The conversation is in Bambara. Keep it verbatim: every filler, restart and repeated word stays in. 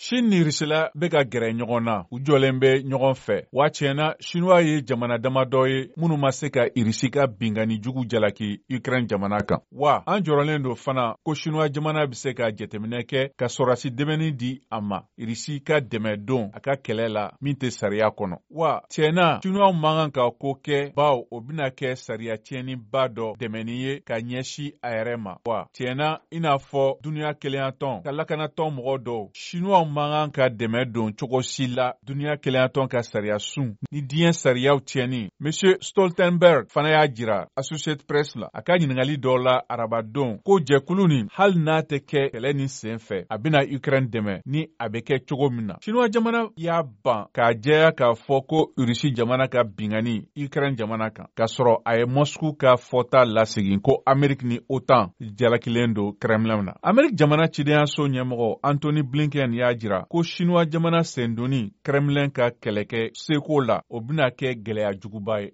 Shin ni Risila bɛ ka gɛrɛ ɲɔgɔn na u jɔlen bɛ ɲɔgɔn fɛ wa tiɲɛna Chinois ye jamana damadɔ ye minnu ma se ka Irisi ka bingani jugu jalaki Ukraine jamana kan wa an jɔrɔlen don fana ko Chinois jamana bɛ se ka jateminɛ kɛ ka sɔrɔdasi dɛmɛni di a ma Irisi ka dɛmɛ don a ka kɛlɛ la min tɛ sariya kɔnɔ wa tiɲɛna Chinois man kan ka ko kɛ bawo o bɛna kɛ sariya tiɲɛniba dɔ dɛmɛni ye ka ɲɛsin a yɛrɛ ma wa tiɲɛna i n'a fɔ duniya keleyatɔn ka lakanatɔn mɔgɔ dɔw Chinois man kan ka dɛmɛ don cogo si la duniya keleyatɔn ka sariya sun ni diɲɛ sariyaw tiɲɛni. Monsieur Stoltenberg fana y'a jira Associated Press la a ka ɲiningali dɔw la arabadon ko jɛkulu nin hali n'a tɛ kɛ kɛlɛ nin sen fɛ a bɛna Ukraine dɛmɛ ni a bɛ kɛ cogo min na. Chinois jamana y'a ban k'a jɛya k'a fɔ ko Irisi jamana ka bingani Ukraine jamana kan k'a sɔrɔ a ye Moscou ka fɔta lasegin ko Ameriki ni OTAN jalakilen don Kremlin na. Ameriki jamana cidenyaso ɲɛmɔgɔ Anthony Blinken y'a jira ko Chinois jamana sendoni Kremlin ka kɛlɛkɛ seko la o bɛna kɛ gɛlɛya juguba ye.